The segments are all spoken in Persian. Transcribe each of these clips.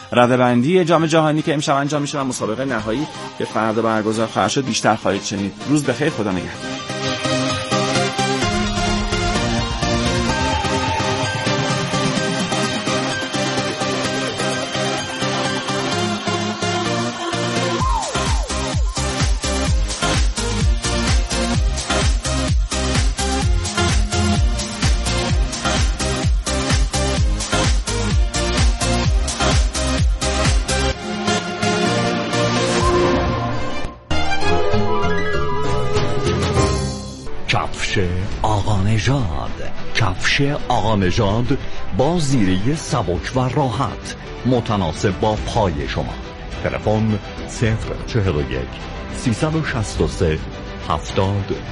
رده‌بندی جام جهانی که امشب انجام میشه و مسابقه نهایی که فردا برگزار خواهد شد بیشتر خواهید شنید. روز بخیر، خدا نگهدار. کفش آقا نژاد با زیره سبک و راحت متناسب با پای شما. تلفن 041 363 70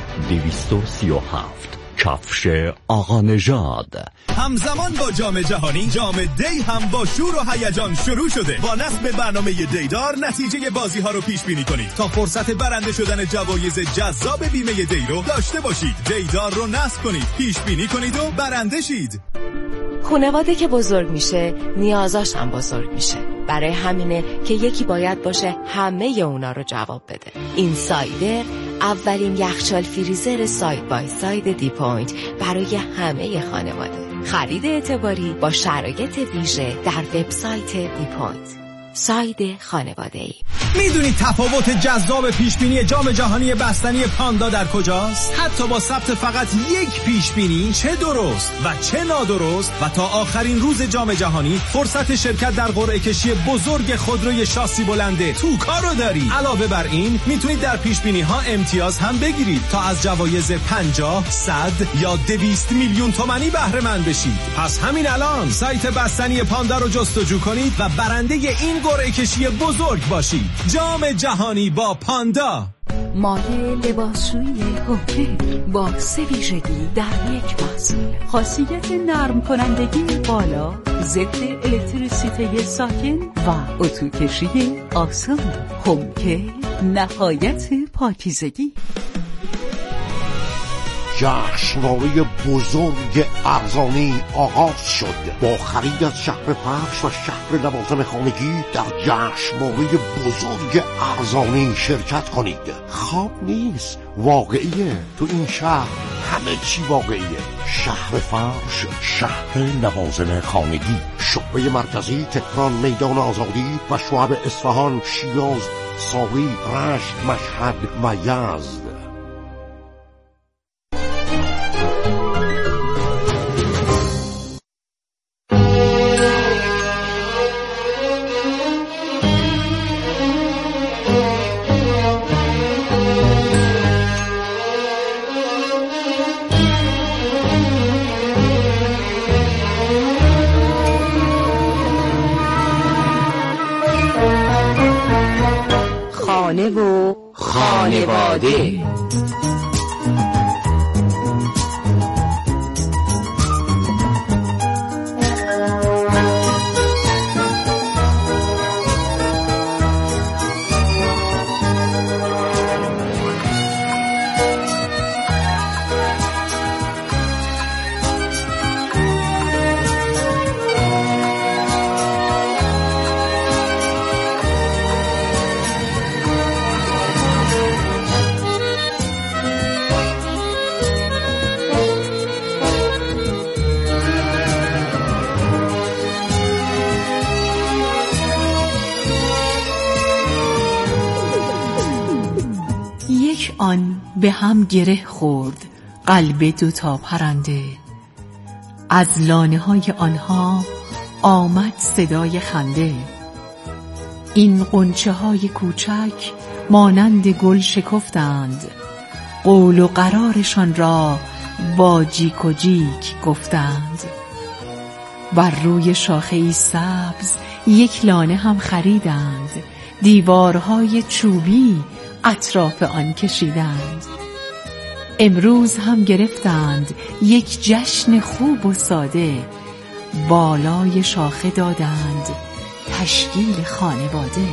237. کفش آقا نژاد. همزمان با جام جهانی، جام دی هم با شور و هیجان شروع شده. با نصب برنامه دیدار نتیجه بازی ها رو پیش بینی کنید تا فرصت برنده شدن جوایز جذاب بیمه دی رو داشته باشید. دیدار رو نصب کنید، پیش بینی کنید و برنده شید. خانواده که بزرگ میشه نیازاش هم بزرگ میشه. برای همینه که یکی باید باشه همه اونا رو جواب بده. این سایدر اولین یخچال فریزر ساید بای ساید دی پوینت برای همه خانواده. خرید اعتباری با شرایط ویژه در وبسایت دی پوینت. ساید خانواده‌ای. میدونید تفاوت جذاب پیشبینی جام جهانی بستنی پاندا در کجاست؟ حتی با ثبت فقط یک پیشبینی، چه درست و چه نادرست، و تا آخرین روز جام جهانی فرصت شرکت در قرعه کشی بزرگ خودروی شاسی بلنده توکا رو دارید. علاوه بر این میتونید در پیشبینی ها امتیاز هم بگیرید تا از جوایز 50، 100 یا 200 میلیون تومانی بهره مند بشید. پس همین الان سایت بستنی پاندا رو جستجو کنید و برنده این قرعه کشی بزرگ باشید. جام جهانی با پاندا. مایه لباسشویی هوکه با 3 ویژگی در یک محصول. خاصیت نرم کنندگی بالا، ضد الکتریسیته ساکن و اتوکشی آسان. هوکه نهایت پاکیزگی. جشنواره بزرگ ارزانی آغاز شد. با خرید از شهر فرش و شهر لوازم خانگی در جشنواره بزرگ ارزانی شرکت کنید. خواب نیست، واقعیه. تو این شهر همه چی واقعیه. شهر فرش، شهر لوازم خانگی، شعبه مرکزی تهران، میدان آزادی و شعب اصفهان، شیراز، ساوی، رشت، مشهد و یزد. خانه و خانواده. آن به هم گره خورد قلب دوتا پرنده. از لانه های آنها آمد صدای خنده. این غنچه های کوچک مانند گل شکفتند، قول و قرارشان را با جیک و جیک گفتند. بر روی شاخه‌ای سبز یک لانه هم خریدند، دیوارهای چوبی اطراف آن کشیدند. امروز هم گرفتند یک جشن خوب و ساده، بالای شاخه دادند تشکیل خانواده.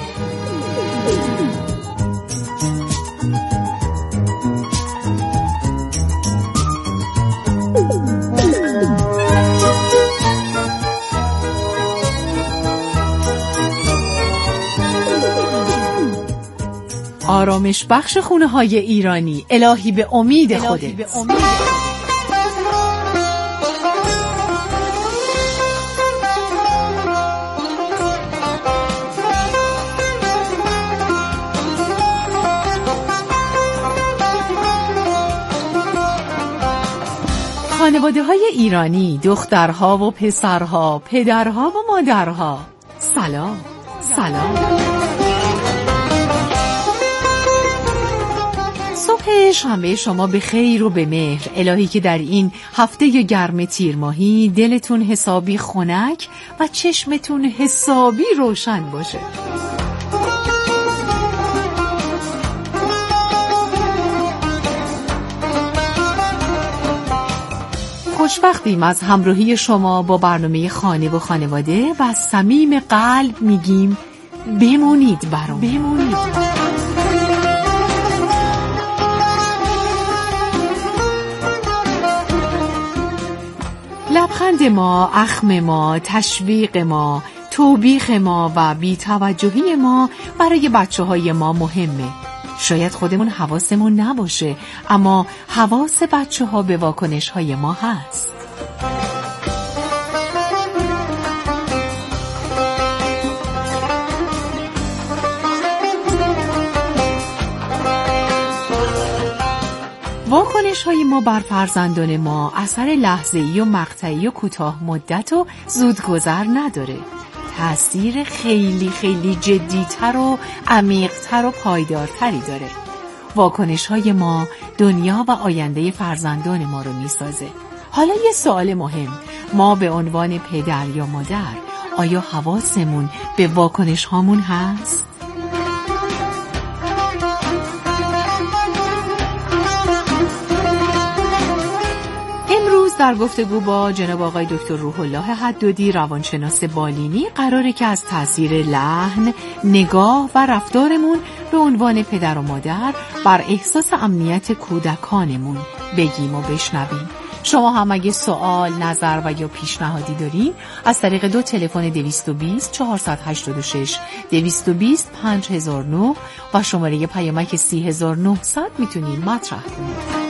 آرامش بخش خونه های ایرانی، الهی به امید خودت. خانواده‌های ایرانی، دخترها و پسرها، پدرها و مادرها، سلام. صبح شنبه شما به خیر و به مهر. الهی که در این هفته گرم تیر ماهی دلتون حسابی خنک و چشمتون حسابی روشن باشه. خوشبختیم از همراهی شما با برنامه خانه و خانواده و از صمیم قلب میگیم بمونید برام. لبخند ما، اخم ما، تشویق ما، توبیخ ما و بی‌توجهی ما برای بچه‌های ما مهمه. شاید خودمون حواسمون نباشه، اما حواس بچه‌ها به واکنش‌های ما هست. واکنش‌های ما بر فرزندان ما اثر لحظه‌ای و مقطعی و کوتاه مدت و زودگذر نداره. تأثیر خیلی خیلی جدی‌تر و عمیق‌تر و پایدارتری داره. واکنش‌های ما دنیا و آینده فرزندان ما رو می‌سازه. حالا یه سوال مهم، ما به عنوان پدر یا مادر آیا حواسمون به واکنش‌هامون هست؟ در گفتگو با جناب آقای دکتر روح الله حدادی، روانشناس بالینی، قراره که از تاثیر لحن، نگاه و رفتارمون به عنوان پدر و مادر بر احساس امنیت کودکانمون بگیم و بشنویم. شما هم اگه سوال، نظر و یا پیشنهادی دارین از طریق 2 تلفن 220 486 220 5009 و شماره پیامک 3900 میتونین مطرح کنید.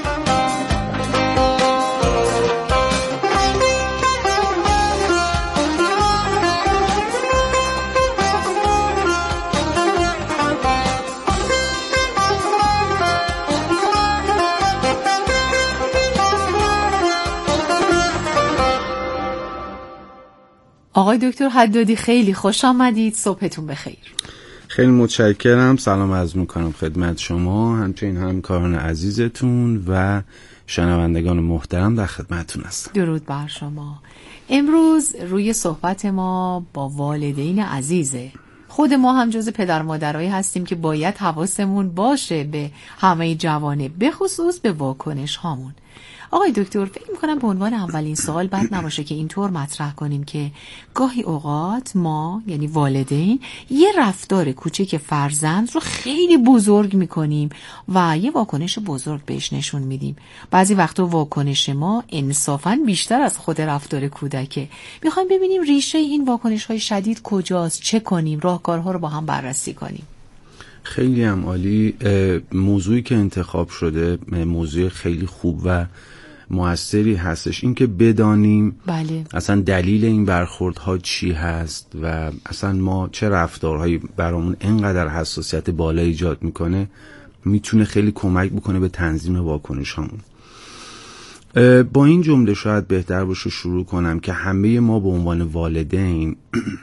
آقای دکتر حدادی خیلی خوش آمدید، صبحتون بخیر. خیلی متشکرم، سلام عرض میکنم خدمت شما، همچنین همکاران عزیزتون و شنوندگان محترم در خدمتتون هستم. درود بر شما. امروز روی صحبت ما با والدین عزیزه. خود ما هم جز پدر مادرایی هستیم که باید حواسمون باشه به همه جوانب، به خصوص به واکنش هامون. آقای دکتر، فکر می‌کنم به عنوان اولین سوال بد نباشه که اینطور مطرح کنیم که گاهی اوقات ما یعنی والدین یه رفتار کوچک فرزند رو خیلی بزرگ می‌کنیم و یه واکنش بزرگ بهش نشون میدیم. بعضی وقتا واکنش ما انصافاً بیشتر از خود رفتار کودکه. می‌خوایم ببینیم ریشه این واکنش‌های شدید کجاست، چه کنیم، راهکارها رو با هم بررسی کنیم. خیلی هم عالی. موضوعی که انتخاب شده موضوع خیلی خوب و موثری هستش، این که بدانیم بله. اصلا دلیل این برخوردها چی هست و اصلا ما چه رفتارهایی برامون اینقدر حساسیت بالا ایجاد میکنه، میتونه خیلی کمک بکنه به تنظیم واکنش هامون. با این جمله شاید بهتر باشه شروع کنم که همه ما به عنوان والدین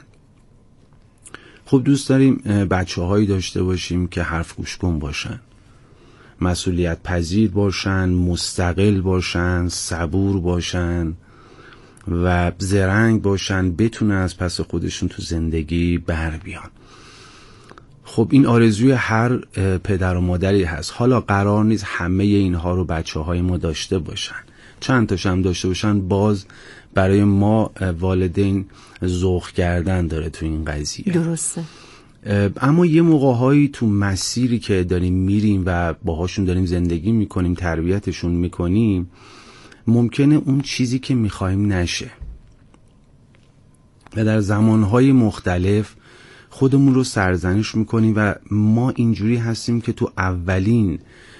خب دوست داریم بچه هایی داشته باشیم که حرف گوش کن باشن، مسئولیت پذیر باشن، مستقل باشن، صبور باشن و زرنگ باشن، بتونن از پس خودشون تو زندگی بر بیان. خب این آرزوی هر پدر و مادری هست. حالا قرار نیست همه اینها رو بچه های ما داشته باشن، چند تاش هم داشته باشن، باز برای ما والدین ذوق کردن داره تو این قضیه. درسته. اما یه موقع‌هایی تو مسیری که داریم میریم و باهاشون داریم زندگی میکنیم، تربیتشون میکنیم، ممکنه اون چیزی که میخوایم نشه و در زمانهای مختلف خودمون رو سرزنش میکنیم و ما اینجوری هستیم که تو اولین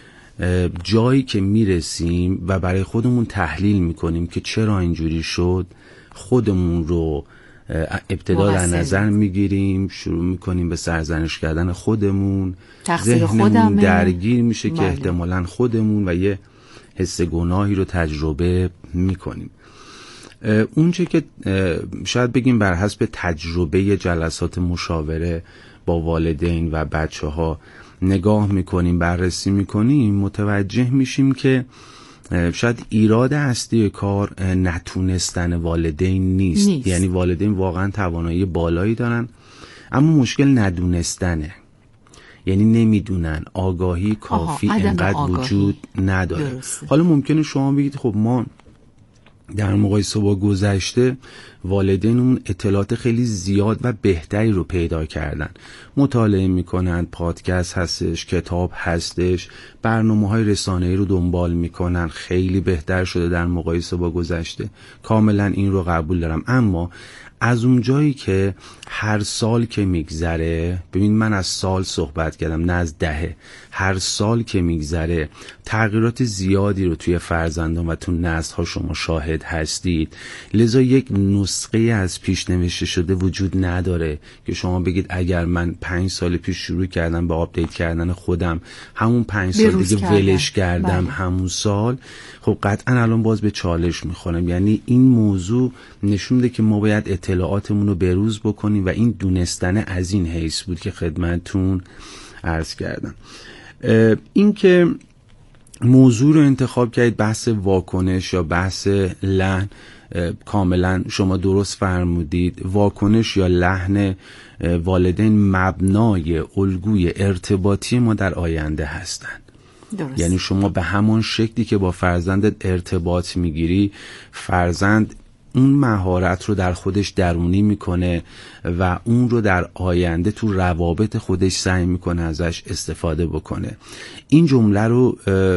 جایی که میرسیم و برای خودمون تحلیل میکنیم که چرا اینجوری شد، خودمون رو ابتدا در نظر میگیریم، شروع میکنیم به سرزنش کردن خودمون، ذهنمون درگیر میشه که احتمالاً خودمون و یه حس گناهی رو تجربه میکنیم. اونچه که شاید بگیم بر حسب تجربه جلسات مشاوره با والدین و بچه ها نگاه میکنیم، بررسی میکنیم، متوجه میشیم که شاید ایراد اصلی کار نتونستن والدین نیست. یعنی والدین واقعا توانایی بالایی دارن اما مشکل ندونستنه، یعنی نمیدونن، آگاهی کافی انقدر وجود نداره. درسته. حالا ممکنه شما بگید خب ما در مقایسه با گذشته والدینمون اطلاعات خیلی زیاد و بهتری رو پیدا کردن، مطالعه میکنن، پادکست هستش، کتاب هستش، برنامه‌های رسانه‌ای رو دنبال میکنن، خیلی بهتر شده در مقایسه با گذشته. کاملا این رو قبول دارم، اما از اون جایی که هر سال که میگذره، ببین من از سال صحبت کردم نه از دهه، هر سال که میگذره تغییرات زیادی رو توی فرزندان و تو نسل‌ها شما شاهد هستید، لذا یک نسخه از پیش نوشته شده وجود نداره که شما بگید اگر من 5 سال پیش شروع کردم به آپدیت کردن خودم، همون 5 سال دیگه ولش کردم همون سال، خب قطعا الان باز به چالش میخورم. یعنی این موضوع نشون میده که ما باید اطلاعاتمون رو بروز بکنیم و این دونستن از این حیث بود که خدمتتون عرض کردم. این که موضوع رو انتخاب کردید، بحث واکنش یا بحث لحن، کاملا شما درست فرمودید. واکنش یا لحن والدین مبنای الگوی ارتباطی ما در آینده هستند. درست. یعنی شما به همان شکلی که با فرزندت ارتباط میگیری، فرزند اون مهارت رو در خودش درونی میکنه و اون رو در آینده تو روابط خودش سعی میکنه ازش استفاده بکنه. این جمله رو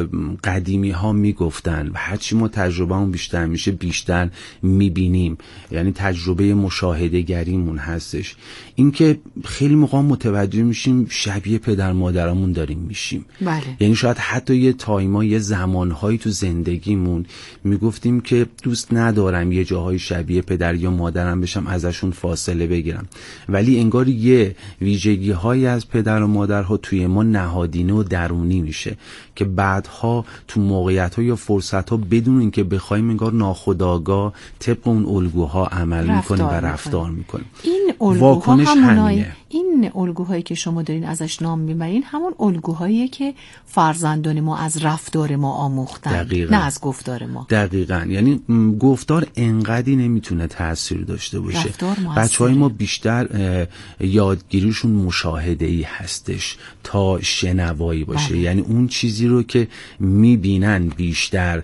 قدیمی ها میگفتن و هرچی ما تجربه همون بیشتر میشه بیشتر میبینیم، یعنی تجربه مشاهده گریمون هستش. این که خیلی موقع متوجه میشیم شبیه پدر مادرمون داریم میشیم. بله. یعنی شاید حتی یه تایما، یه زمانهایی تو زندگیمون میگفتیم که دوست ندارم یه جاهای شبیه پدر یا مادرم بشم، ازشون فاصله بگیرم، ولی انگار یه ویژگی هایی از پدر و مادرها توی ما نهادینه و درونی میشه که بعدها تو موقعیت ها یا فرصت ها بدون اینکه بخوایم انگار ناخودآگاه طبق اون الگوها عمل میکنیم و رفتار میکنیم. این الگوها همونایی، این الگوهایی که شما دارین ازش نام میبرین همون الگوهاییه که فرزندان ما از رفتار ما آموختن. دقیقاً. نه از گفتار ما. دقیقاً. یعنی گفتار انقدی نمیتونه تاثیر داشته باشه. بچهای ما بیشتر یادگیریشون مشاهده‌ای هستش تا شنوایی باشه. بله. یعنی اون چیزی رو که میبینن بیشتر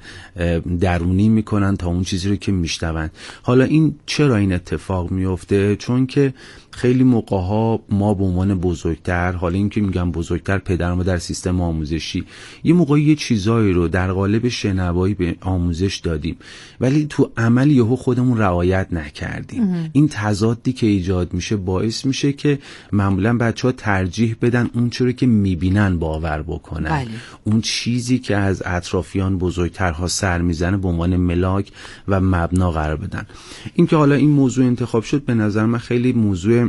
درونی میکنن تا اون چیزی رو که میشنون. حالا این چرا این اتفاق میفته؟ چون که خیلی موقع‌ها ما به عنوان بزرگتر، حالا این که میگم بزرگتر، پدر ما در سیستم آموزشی یه موقعی یه چیزایی رو در قالب شنوایی به آموزش دادیم ولی تو عمل یهو خودمون رعایت نکردیم. این تضادی که ایجاد میشه باعث میشه که معمولا بچه‌ها ترجیح بدن اون چیزی که میبینن باور بکنن. بله. اون چیزی که از اطرافیان بزرگترها سر میزنه به عنوان ملاک و مبنا قرار بدن. این که حالا این موضوع انتخاب شد به نظر من خیلی موضوع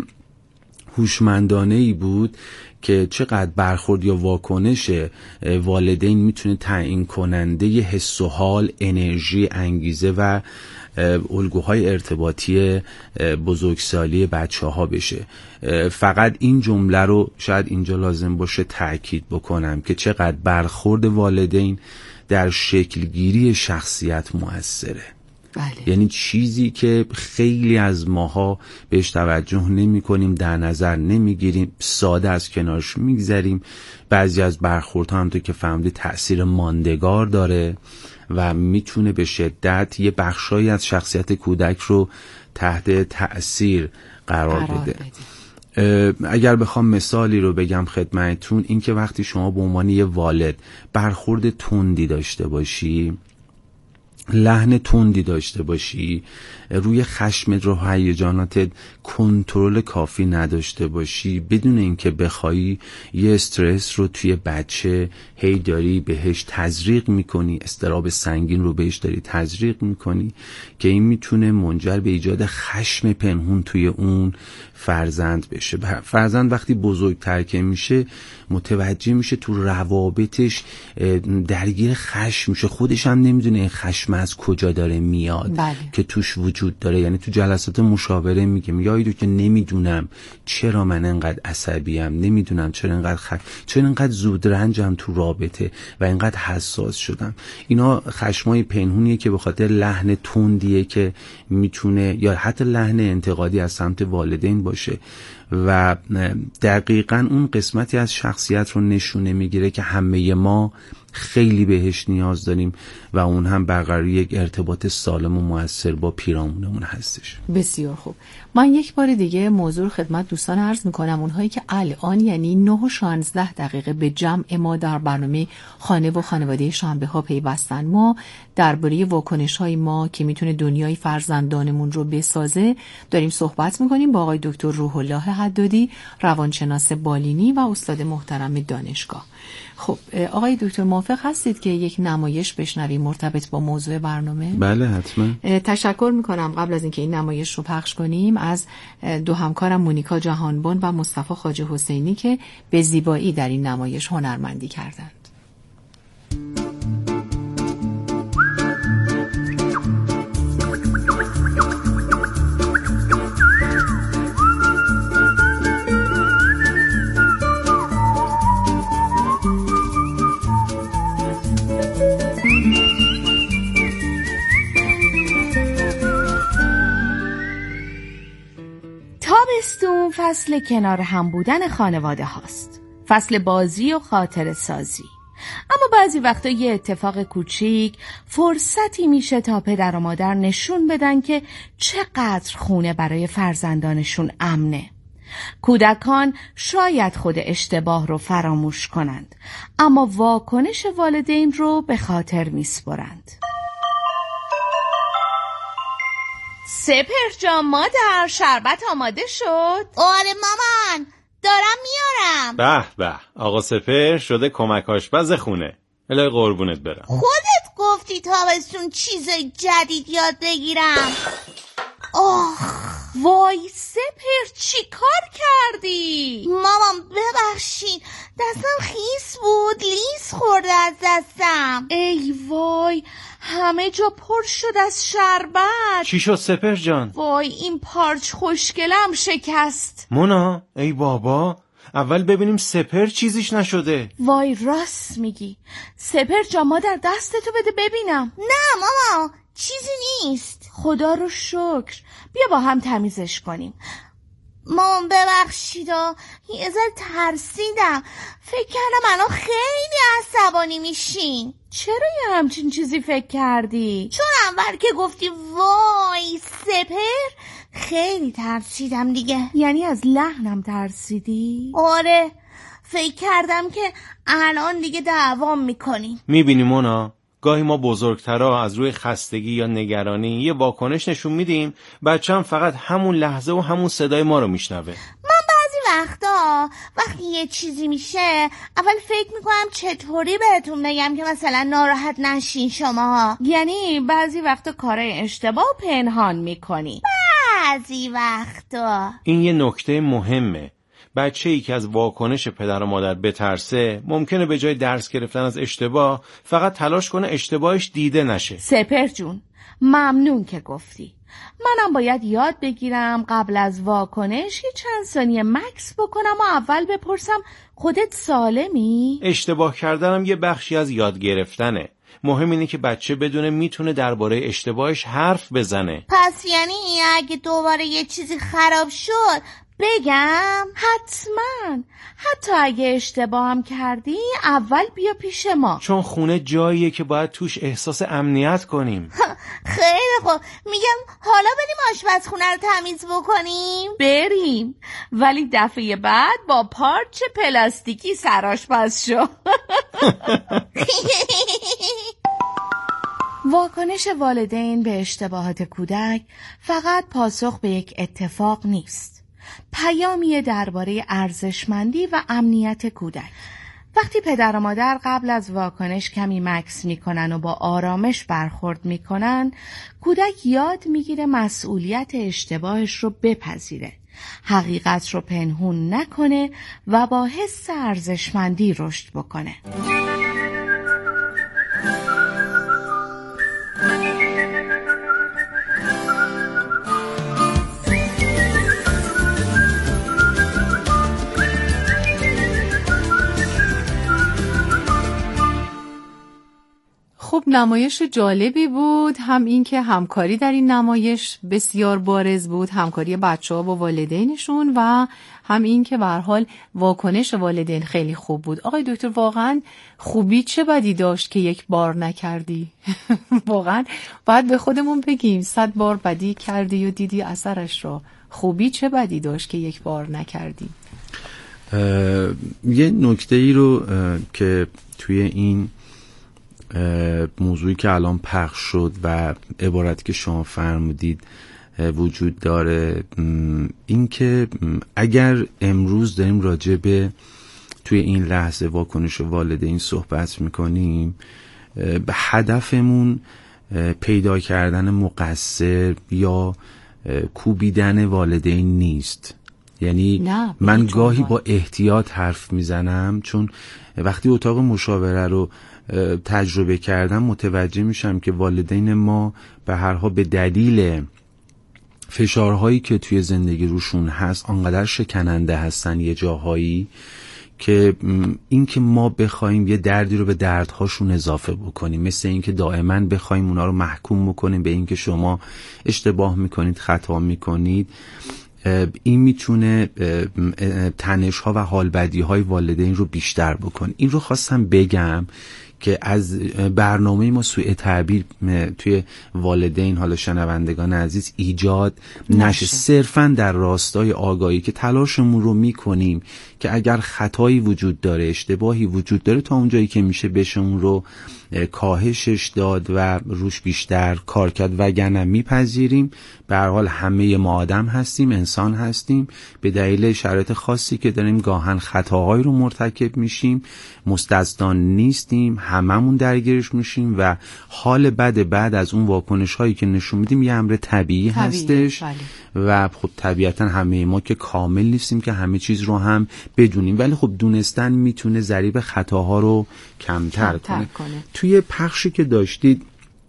هوشمندانه‌ای بود که چقدر برخورد یا واکنش والدین میتونه تعیین کننده ی حس و حال، انرژی، انگیزه و الگوهای ارتباطی بزرگسالی بچه‌ها بشه. فقط این جمله رو شاید اینجا لازم باشه تأکید بکنم که چقدر برخورد والدین در شکلگیری شخصیت مؤثره. بله. یعنی چیزی که خیلی از ماها بهش توجه نمی کنیم، در نظر نمی گیریم، ساده از کنارش میگذریم. بعضی از برخوردها همونطور که فهمیدید تأثیر ماندگار داره و میتونه به شدت یه بخشایی از شخصیت کودک رو تحت تأثیر قرار بده. اگر بخوام مثالی رو بگم خدمتتون، این که وقتی شما به عنوان یه والد برخورد تندی داشته باشی لحن تندی داشته باشی، روی خشمت رو هیجاناتت کنترل کافی نداشته باشی، بدون اینکه بخوای یه استرس رو توی بچه هی داری بهش تزریق میکنی، اضطراب سنگین رو بهش داری تزریق میکنی که این میتونه منجر به ایجاد خشم پنهون توی اون فرزند بشه. فرزند وقتی بزرگتر که میشه متوجه میشه تو روابطش درگیر خشم میشه، خودش هم نمیدونه این خشم از کجا داره میاد. بله. که توش وجود داره. یعنی تو جلسات مشاوره میگم یا ایدو که نمیدونم چرا من انقدر عصبیم، نمیدونم چرا انقدر زود رنجم تو رابطه و انقدر حساس شدم. اینا خشمای پنهونیه که به خاطر لحن تندیه که میتونه، یا حتی لحن انتقادی از سمت والدین باشه و دقیقاً اون قسمتی از شخصیت رو نشونه میگیره که همه ما خیلی بهش نیاز داریم و اون هم برقراری یک ارتباط سالم و مؤثر با پیرامونمون هستش. بسیار خوب. من یک بار دیگه موضوع رو خدمت دوستان عرض میکنم، اونهایی که الان یعنی 9:16 به جمع ما در برنامه خانه و خانواده شنبه ها پیوستن. ما درباره واکنش های ما که میتونه دنیای فرزندانمون رو بسازه داریم صحبت میکنیم با آقای دکتر روح الله حدادی، روانشناس بالینی و استاد محترم دانشگاه. خب آقای دکتر موافق هستید که یک نمایش بشنویم مرتبط با موضوع برنامه؟ بله حتما. تشکر میکنم قبل از اینکه این نمایش رو پخش کنیم از دو همکارم مونیکا جهانبان و مصطفی خواجه حسینی که به زیبایی در این نمایش هنرمندی کردند. تابستون فصل کنار هم بودن خانواده هاست، فصل بازی و خاطر سازی. اما بعضی وقتا یه اتفاق کوچیک فرصتی میشه تا پدر و مادر نشون بدن که چقدر خونه برای فرزندانشون امنه. کودکان شاید خود اشتباه رو فراموش کنند، اما واکنش والدین رو به خاطر میسپرند. سپر جان مادر، شربت آماده شد؟ آره مامان، دارم میارم. به به، آقا سپر شده کمک آشپز خونه. الهی قربونت برم. خودت گفتی تابستون چیز جدید یاد بگیرم. وای سپر چی کار کردی؟ مامان ببخشید، دستم خیس بود، لیز خورده از دستم. ای وای، همه جا پر شد از شربت. چی شد سپر جان؟ وای این پارچ خوشگلم شکست. مونا ای بابا، اول ببینیم سپر چیزیش نشده. وای راست میگی. سپر جان مادر دستتو بده ببینم. نه ماما، چیزی نیست. خدا رو شکر. بیا با هم تمیزش کنیم. مامان ببخشید، یه ذره ترسیدم. فکر کردم الان خیلی عصبانی میشین. چرا یه همچین چیزی فکر کردی؟ چون اول که گفتی وای سپر خیلی ترسیدم دیگه. یعنی از لحنم ترسیدی؟ آره، فکر کردم که الان دیگه دعوام میکنی. میبینی مونا، گاهی ما بزرگترها از روی خستگی یا نگرانی یه واکنش نشون میدیم، بچه‌م فقط همون لحظه و همون صدای ما رو میشنوه. من بعضی وقتا وقتی یه چیزی میشه اول فکر میکنم چطوری بهتون بگم که مثلا ناراحت نشین شما. یعنی بعضی وقتا کارای اشتباه و پنهان میکنی؟ بعضی وقتا. این یه نکته مهمه. بچه‌ای که از واکنش پدر و مادر بترسه ممکنه به جای درس گرفتن از اشتباه فقط تلاش کنه اشتباهش دیده نشه. سپر جون ممنون که گفتی. منم باید یاد بگیرم قبل از واکنش یه چند ثانیه مکس بکنم و اول بپرسم خودت سالمی؟ اشتباه کردنم یه بخشی از یاد گرفتنه. مهم اینه که بچه بدونه میتونه درباره اشتباهش حرف بزنه. پس یعنی اگه دوباره یه چیزی خراب شد بگم؟ حتما. حتی اگه اشتباهم کردی اول بیا پیش ما، چون خونه جاییه که باید توش احساس امنیت کنیم. خیلی خوب، میگم حالا بریم آشپزخونه رو تمیز بکنیم؟ بریم، ولی دفعه بعد با پارچ پلاستیکی سرآشپز شو. واکنش والدین به اشتباهات کودک فقط پاسخ به یک اتفاق نیست. پیامی درباره ارزشمندی و امنیت کودک. وقتی پدر و مادر قبل از واکنش کمی مکث میکنن و با آرامش برخورد میکنن، کودک یاد میگیره مسئولیت اشتباهش رو بپذیره، حقیقت رو پنهون نکنه و با حس ارزشمندی رشد بکنه. خب نمایش جالبی بود، هم این که همکاری در این نمایش بسیار بارز بود، همکاری بچه‌ها با والدینشون، و هم این که به هر حال واکنش والدین خیلی خوب بود. آقای دکتر واقعا خوبی چه بدی داشت که یک بار نکردی؟ واقعا باید به خودمون بگیم 100 بار بدی کردی و دیدی اثرش رو. خوبی چه بدی داشت که یک بار نکردی؟ یه نکته ای رو که توی این موضوعی که الان پخش شد و عبارتی که شما فرمودید وجود داره، این که اگر امروز داریم راجع به توی این لحظه واکنش والدین صحبت میکنیم، به هدفمون پیدا کردن مقصر یا کوبیدن والدین نیست. یعنی من گاهی با احتیاط حرف میزنم، چون وقتی اتاق مشاوره رو تجربه کردم متوجه میشم که والدین ما به هر حال به دلیل فشارهایی که توی زندگی روشون هست آنقدر شکننده هستن یه جاهایی که این که ما بخوایم یه دردی رو به دردهاشون اضافه بکنیم، مثل این که دائما بخوایم اونا رو محکوم بکنیم به این که شما اشتباه میکنید، خطا میکنید، این میتونه تنش ها و حالبدی های والدین رو بیشتر بکنه. این رو خواستم بگم که از برنامه ما سوء تعبیر توی والدین، حالا شنوندگان عزیز، ایجاد نشه. صرفاً در راستای آگاهی که تلاشمون رو میکنیم که اگر خطایی وجود داره، اشتباهی وجود داره، تا اونجایی که میشه بشه اون رو کاهشش داد و روش بیشتر کار کرد، وگرنه میپذیریم. به هر حال همه ما آدم هستیم، انسان هستیم، به دلیل شرایط خاصی که داریم گاهن خطاهایی رو مرتکب میشیم، مستثنا نیستیم، هممون درگیرش میشیم و حال بعد از اون واکنش هایی که نشون میدیم یه امر طبیعی هستش. بله. و خب طبیعتا همه ما که کامل نیستیم که همه چیز رو هم بدونیم، ولی خب دونستن میتونه ضریب خطاها رو کمتر کنه. توی پخشی که داشتید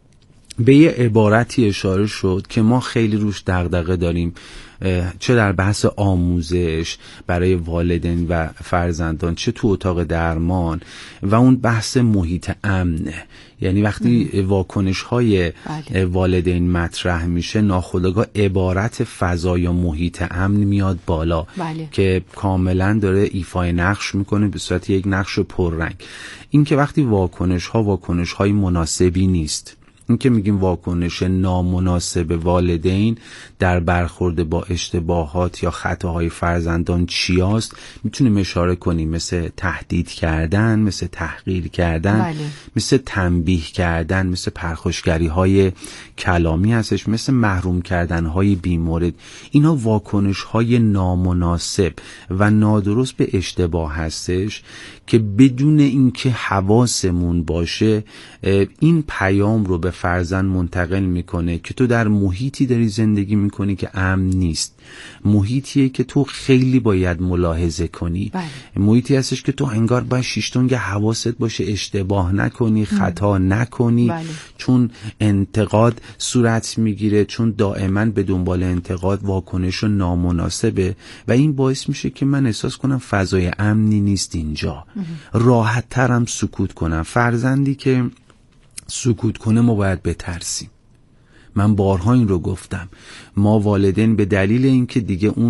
به یه عبارتی اشاره شد که ما خیلی روش دغدغه داریم، چه در بحث آموزش برای والدین و فرزندان، چه تو اتاق درمان، و اون بحث محیط امنه. یعنی وقتی واکنش های والدین مطرح میشه، ناخودآگاه عبارت فضا یا محیط امن میاد بالا. که کاملا داره ایفای نقش میکنه به صورت یک نقش پررنگ. این که وقتی واکنش های مناسبی نیست، این که میگیم واکنش نامناسب والدین در برخورد با اشتباهات یا خطاهای فرزندان چی است، میتونیم اشاره کنیم مثل تهدید کردن، مثل تحقیر کردن، مثل تنبیه کردن، مثل پرخاشگری های کلامی هستش، مثل محروم کردن های بیمورد. اینا واکنش های نامناسب و نادرست به اشتباه هستش که بدون اینکه حواسمون باشه این پیام رو به فرزند منتقل میکنه که تو در محیطی داری زندگی میکنی که امن نیست، محیطیه که تو خیلی باید ملاحظه کنی. محیطی هستش که تو انگار باید شیشتونگ حواست باشه اشتباه نکنی، خطا نکنی. چون انتقاد صورت میگیره، چون دائما به دنبال انتقاد واکنش نامناسبه و این باعث میشه که من احساس کنم فضای امنی نیست اینجا، راحت ترم سکوت کنم. فرزندی که سکوت کنه ما باید بترسیم. من بارها این رو گفتم، ما والدین به دلیل اینکه دیگه اون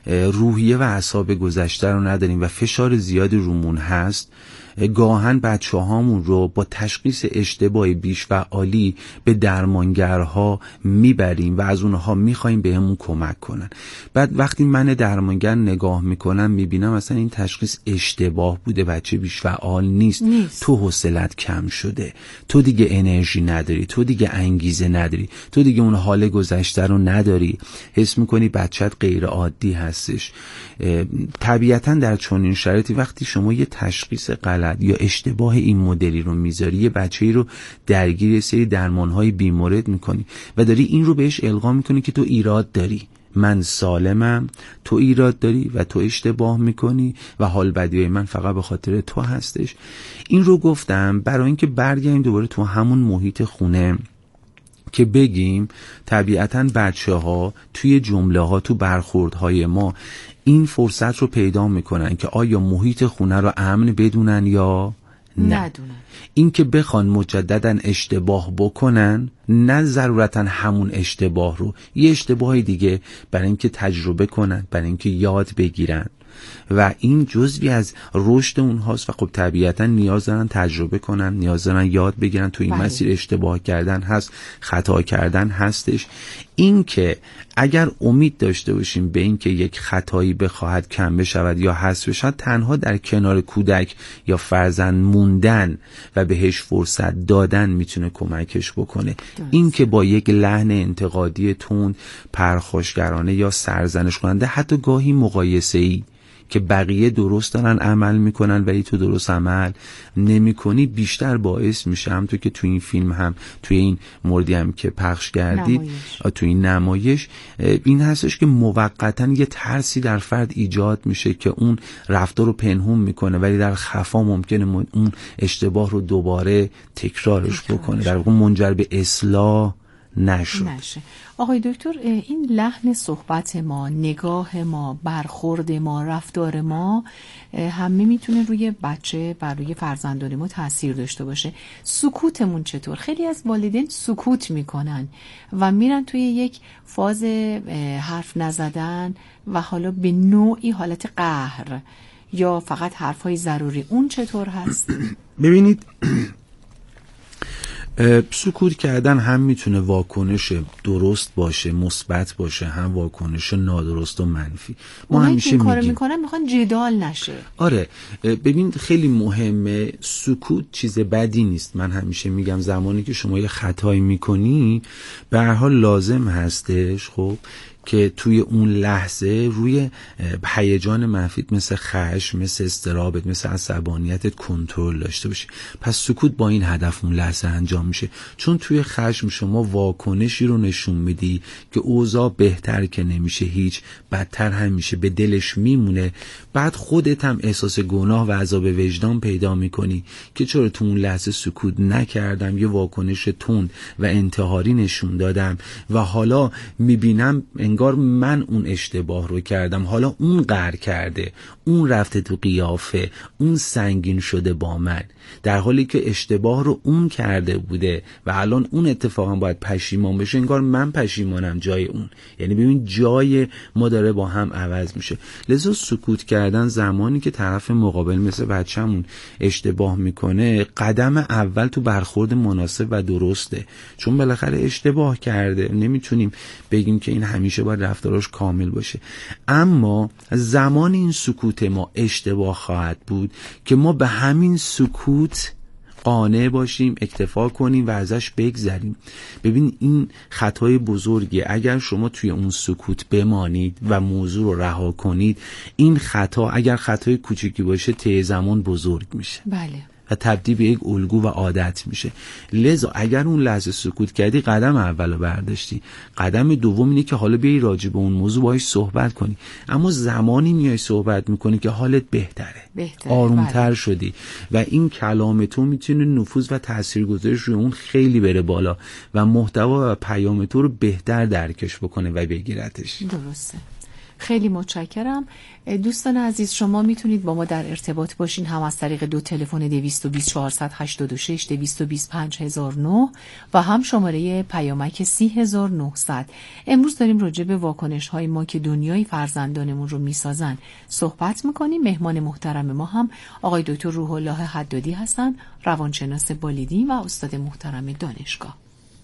روحیه و اعصاب گذشته رو نداریم و فشار زیادی رومون هست، گاهن بچه هامون رو با تشخیص اشتباه بیش‌فعالی به درمانگرها میبریم و از اونها میخوایم بهمون کمک کنن. بعد وقتی من درمانگر نگاه میکنم میبینم اصلا این تشخیص اشتباه بوده، بچه بیش‌فعال نیست. تو حوصلت کم شده، تو دیگه انرژی نداری، تو دیگه انگیزه نداری، تو دیگه اون حال گذشته رو نداری، حس میکنی بچت غیر عادی هستش. طبیعتا در چنین شرایطی وقتی شما یه تشخیص غلط یا اشتباه این مدلی رو میذاری، یه بچه‌ای رو درگیر یه سری درمان‌های بیمورد میکنی و داری این رو بهش القا میکنی که تو ایراد داری، من سالمم، تو ایراد داری و تو اشتباه میکنی و حال بدی من فقط به خاطر تو هستش. این رو گفتم برای اینکه برگردیم دوباره تو همون محیط خونه که بگیم طبیعتاً بچه‌ها توی جمله‌ها، تو برخوردهای ما این فرصت رو پیدا میکنن که آیا محیط خونه رو امن بدونن یا ندونن. این که بخوان مجدداً اشتباه بکنن، نه ضرورتاً همون اشتباه رو، یه اشتباه دیگه برای اینکه تجربه کنن، برای اینکه یاد بگیرن و این جزوی از رشد اونهاست و خب طبیعتا نیاز دارن تجربه کنن، نیاز دارن یاد بگیرن. تو این مسیر اشتباه کردن هست، خطا کردن هستش. این که اگر امید داشته باشیم به این که یک خطایی بخواهد کم بشود یا حذف بشود، تنها در کنار کودک یا فرزند موندن و بهش فرصت دادن میتونه کمکش بکنه. این که با یک لحن انتقادی تند، پرخاشگرانه یا سرزنش کننده، حتی گاهی مقایسه‌ای که بقیه درست دارن عمل میکنن ولی تو درست عمل نمیکنی، بیشتر باعث میشه، همونطور که تو این فیلم هم توی این موردی هم که پخش کردید تو این نمایش این هستش که موقتاً یه ترسی در فرد ایجاد میشه که اون رفتار رو پنهون میکنه ولی در خفا ممکنه اون اشتباه رو دوباره تکرارش بکنه، در واقع منجر به اصلاح نشه. آقای دکتر، این لحن صحبت ما، نگاه ما، برخورد ما، رفتار ما همه میتونه روی بچه و روی فرزندان ما تأثیر داشته باشه. سکوتمون چطور؟ خیلی از والدین سکوت میکنن و میرن توی یک فاز حرف نزدن و حالا به نوعی حالت قهر یا فقط حرفهای ضروری. اون چطور هست؟ ببینید، سکوت کردن هم میتونه واکنش درست باشه، مثبت باشه، هم واکنش نادرست و منفی. ما همیشه این کارو میکنن میخوان جدال نشه. آره، ببین خیلی مهمه، سکوت چیز بدی نیست. من همیشه میگم زمانی که شما یه خطایی میکنی به هر حال لازم هستش خب که توی اون لحظه روی هیجان منفیت مثل خشم، مثل اضطرابت، مثل عصبانیتت کنترل داشته باشی. پس سکوت با این هدف اون لحظه انجام میشه، چون توی خشم شما واکنشی رو نشون میدی که اوضاع بهتر که نمیشه، هیچ بدتر هم میشه، به دلش میمونه. بعد خودت هم احساس گناه و عذاب وجدان پیدا میکنی که چرا تو اون لحظه سکوت نکردم، یه واکنش تند و انتحاری نشون دادم و حالا میبینم انگار من اون اشتباه رو کردم، حالا اون قهر کرده، اون رفته تو قیافه، اون سنگین شده با من، در حالی که اشتباه رو اون کرده بوده و الان اون اتفاقا باید پشیمان بشه، انگار من پشیمانم جای اون. یعنی ببین جای ما داره با هم عوض میشه. لذا سکوت کردن زمانی که طرف مقابل مثل بچه‌مون اشتباه میکنه، قدم اول تو برخورد مناسب و درسته، چون بالاخره اشتباه کرده، نمیتونیم بگیم که این همیشه باید رفتاراش کامل باشه. اما زمان این سکوت ما اشتباه خواهد بود که ما به همین سکوت قانع باشیم، اکتفا کنیم و ازش بگذریم. ببین این خطای بزرگیه. اگر شما توی اون سکوت بمانید و موضوع رو رها کنید، این خطا اگر خطای کوچیکی باشه طی زمان بزرگ میشه. بله. و تبدیل به یک الگو و عادت میشه. لذا اگر اون لحظه سکوت کردی، قدم اولو برداشتی. قدم دوم اینه که حالا بیای راجع به اون موضوع باهاش صحبت کنی، اما زمانی میای صحبت میکنی که حالت بهتره. آرومتر شدی و این کلام تو میتونه نفوذ و تاثیرگذاریش روی اون خیلی بره بالا و محتوا و پیام تو رو بهتر درکش بکنه و بگیرتش. درسته. خیلی متشکرم. دوستان عزیز، شما میتونید با ما در ارتباط باشین، هم از طریق 2 تلفن 220 486 220 5009 و هم شماره پیامک 30900. امروز داریم راجع به واکنش های ما که دنیای فرزندانمون رو میسازن صحبت میکنیم. مهمان محترم ما هم آقای دکتر روح الله حدادی هستن، روانشناس والدین و استاد محترم دانشگاه.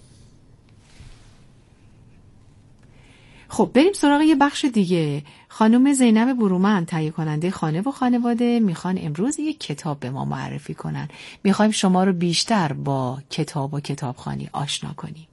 خب بریم سراغ یه بخش دیگه. خانم زینب برومند، تهیه کننده خانه و خانواده، میخوان امروز یک کتاب به ما معرفی کنن. میخوایم شما رو بیشتر با کتاب و کتابخوانی آشنا کنیم.